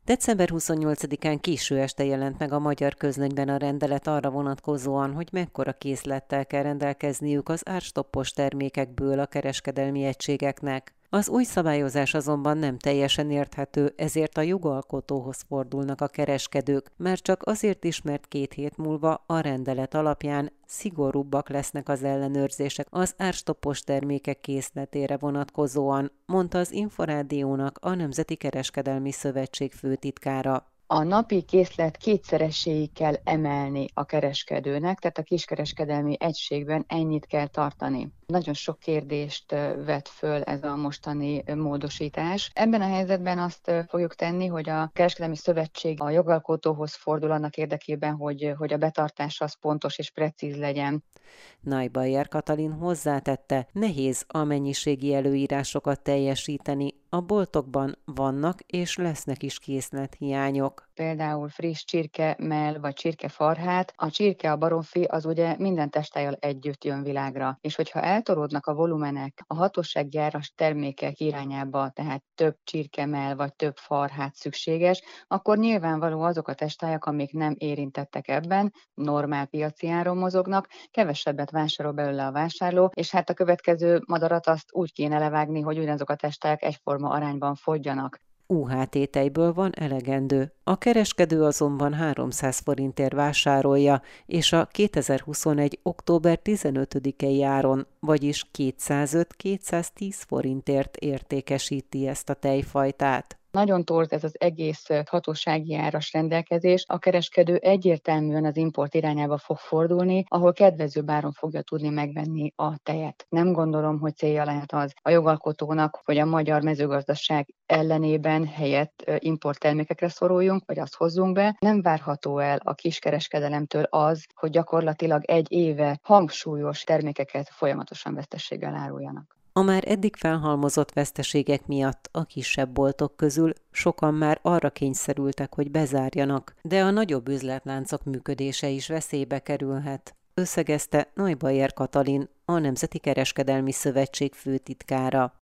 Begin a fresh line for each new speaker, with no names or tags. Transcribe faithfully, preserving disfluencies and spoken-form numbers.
december huszonnyolcadikán késő este jelent meg a Magyar Közlönyben a rendelet arra vonatkozóan, hogy mekkora készlettel kell rendelkezniük az árstoppos termékekből a kereskedelmi egységeknek. Az új szabályozás azonban nem teljesen érthető, ezért a jogalkotóhoz fordulnak a kereskedők, már csak azért is, mert két hét múlva a rendelet alapján szigorúbbak lesznek az ellenőrzések az árstoppos termékek készletére vonatkozóan, mondta az Inforádiónak a Nemzeti Kereskedelmi Szövetség főtitkára.
A napi készlet kétszereséig kell emelni a kereskedőnek, tehát a kiskereskedelmi egységben ennyit kell tartani. Nagyon sok kérdést vet föl ez a mostani módosítás. Ebben a helyzetben azt fogjuk tenni, hogy a Kereskedelmi Szövetség a jogalkotóhoz fordul annak érdekében, hogy, hogy a betartás az pontos és precíz legyen.
Neubayer Katalin hozzátette, nehéz a mennyiségi előírásokat teljesíteni, a boltokban vannak és lesznek is készlethiányok.
Például friss csirkemell vagy csirkefarhát. A csirke, a baromfi az ugye minden testájjal együtt jön világra, és hogyha eltoródnak a volumenek a hatósággyáras termékek irányába, tehát több csirkemell vagy több farhát szükséges, akkor nyilvánvaló azok a testájak, amik nem érintettek ebben, normál piaci áron mozognak, kevesebbet vásárol belőle a vásárló, és hát a következő madarat azt úgy kéne levágni, hogy ugyanazok a testályok egyforma arányban fogyjanak.
u há té-tejből van elegendő. A kereskedő azonban háromszáz forintért vásárolja, és a kétezer-huszonegy. október tizenötödikei áron, vagyis kétszázöt-kétszáztíz forintért értékesíti ezt a tejfajtát.
Nagyon torz ez az egész hatósági áras rendelkezés. A kereskedő egyértelműen az import irányába fog fordulni, ahol kedvezőbb áron fogja tudni megvenni a tejet. Nem gondolom, hogy célja lehet az a jogalkotónak, hogy a magyar mezőgazdaság ellenében helyett importtermékekre szoruljunk, vagy azt hozzunk be. Nem várható el a kiskereskedelemtől az, hogy gyakorlatilag egy éve hangsúlyos termékeket folyamatosan veszteséggel áruljanak.
A már eddig felhalmozott veszteségek miatt a kisebb boltok közül sokan már arra kényszerültek, hogy bezárjanak, de a nagyobb üzletláncok működése is veszélybe kerülhet, összegezte Neubayer Katalin, a Nemzeti Kereskedelmi Szövetség főtitkára.